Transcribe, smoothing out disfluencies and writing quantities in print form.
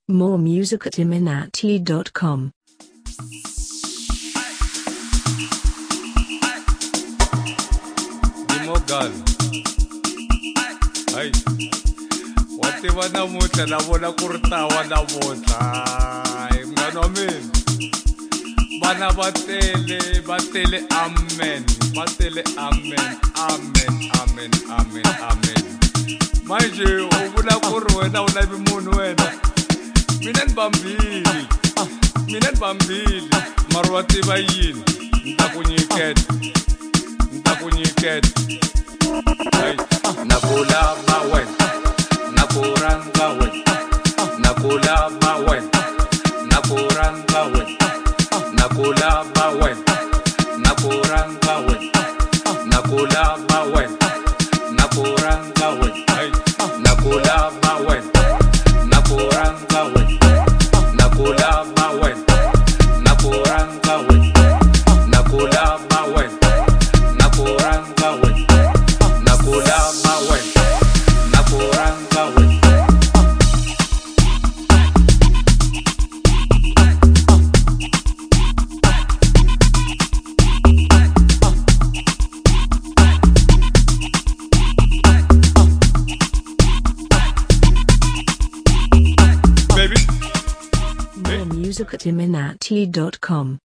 More music at iminati.com. Dimogal. Ay. Wati ba namutlha na vona ku ri tawa namutlha. Ay, mngani wa mina. Bana va tele amen. Va tele amen. Amen, amen, amen, amen. Manje u vula ku ri wena u lavi munhu wena. Mina ni bambili. Mara wa tiva yini? Ni ta ku nyiketa. Hey. Nakulava wena, nakuranga wena, nakulava wena, nakuranga wena, nakulava wena, nakuranga wena, nakulava wena, nakuranga wena, hey. Nakulava wena, nakuranga wena, nakulava wena, nakuranga wena, nakulava wena. Nakuranga wena, nakulava wena, nakuranga wena. More music at iminati.com.